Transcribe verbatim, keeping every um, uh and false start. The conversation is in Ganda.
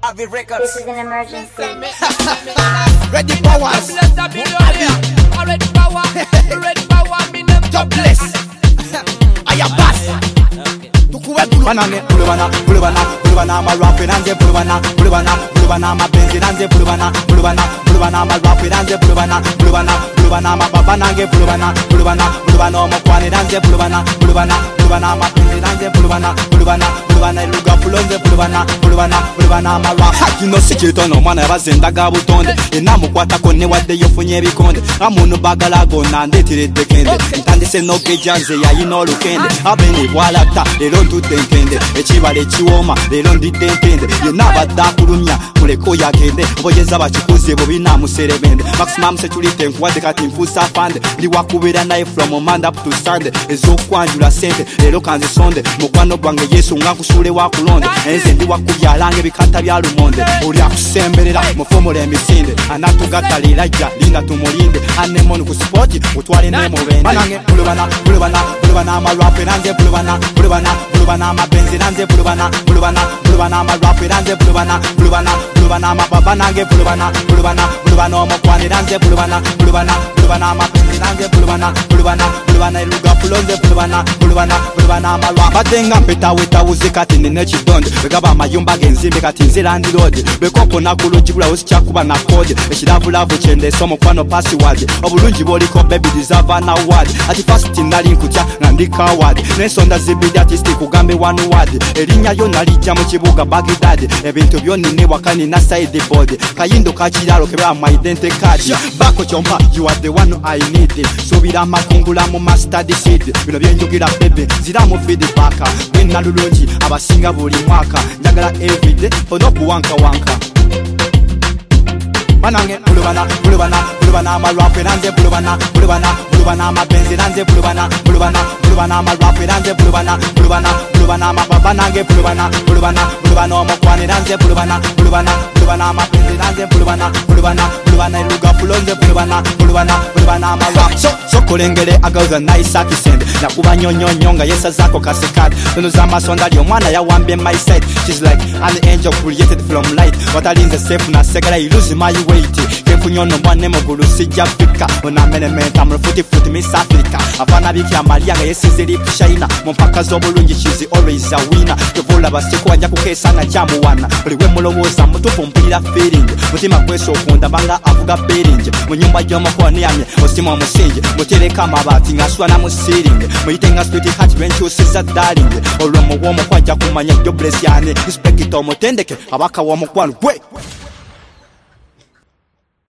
Avi Records. This is an emergency. Ready powers. Ready power. Ready power. Me them jobless. I am boss. Banane, bulubana, bulubana, bulubana, ma rapi nanze, bulubana, bulubana, bulubana, ma benzi nanze, bulubana, bulubana, bulubana, ma rapi nanze, bulubana, bulubana, bulubana, ma baba nange, bulubana, bulubana, bulubana, ma kwani nanze, bulubana, bulubana, bulubana, ma benzi nanze, bulubana, bulubana, bulubana, iluga fulonze, bulubana, bulubana, bulubana, ma rap. Kino sikito no mwana bazenda gabutonde, enamu kwata kone wadde yofunye bikonde, amuntu bagala gona ndetiredde kende, ntandise no gejanze ya ino lukende, abeni bwalata, lero ntudde ntende, ekibala ekiwooma, lero ndidde ntende, yonna abadde akulumya, muleko yagende, obogeza bakikuze bo binaamuserebende, maximum security nkuwadde kati nfuusa afande, ndi wakubira naye from Monday up to Sunday, ez'okwanjula sente, lero kanzisonde, mukwano gwange Yesu nga nkusuule wakulonde, enze ndi wakubyalanga ebikata bya lumonde, oli akusemberera mufumula emisinde, anatugattalira jja linda tumulinde, anemoni ku sport utwale nemubende. Banange bulubana, bulubana, bulubana, amarap nanze, bulubana, bulubana, bulubana, amabenzi nanze, bulubana, bulubana, bulubana, amarap nanze, bulubana, bulubana, bulubana, amababa nange, bulubana, bulubana, bulubana, omukwani nanze, bulubana, bulubana, bulubana, amabenzi nanze, bulubana, bulubana, bulubana, iluga fulonze, bulubana, bulubana, bulubana, amarap. Batenga mpetawetawuze kati nine kidonde, begaba amayumba genzimbe kati nze landlord, bekoko nakulugibula osikyakuba na kode, ekirabulavu kyendeesa omukwano password, obulungi bwoliko baby deserve an award, ati first nali nkutya nga ndi coward, n'ensonda zibidi artist kugambe one word, erinnya lyo nalijja mu kibuga Baghdad, ebintu byonnine waka nina sideboard, kayindo kakiralo kebera my identity card, bako kyompa you are the one I need, subira amakungula mu mustard seed, bino byenjogera baby zira mu feedback, bwenna lulungi abasinga buli mwaka, njagala everyday ono kuwanka wanka. Banange bulubana, bulubana, bulubana, amarap nanze, bulubana, bulubana, bulubana, amabenzi nanze, bulubana, bulubana, bulubana, amarap nanze, bulubana, bulubana, bulubana, amababa nange, bulubana, bulubana, bulubana, omukwani nanze, bulubana, bulubana, bulubana, amabenzi nanze, bulubana, bulubana, bulubana, iluga fulonze, bulubana, bulubana, bulubana, amarap. So so kolengere agauza nice akisende, nakuba nyonyonyo nga yesazako kasekade, nono zamasonda lyo mwana yawambye my side, she's like an angel created from light, watalinze safe na segala you lose my way. Kenfunyono mwane mugulu sijja fika, onamenementa mulufuti futi Miss Africa, afana biki amalia nga yesize lip shina, mumpaka z'obulungi she's always a winner, tuvula basiko wajja kukeesa nga kyamuwana, buliwe mulowooza mutufu mpulira feeling, mutima kwesa okunda banga avuga bearing, mu nyumba gy'omukola niyamye osima omusingi, mutereka amabaati ng'aswana mu ceiling, muyite nga sweet heart benkyusiza darling, olwo muwa omukwano ajja kumanya jobless yani, inspector omutendeke abaka w'omukwano gwe.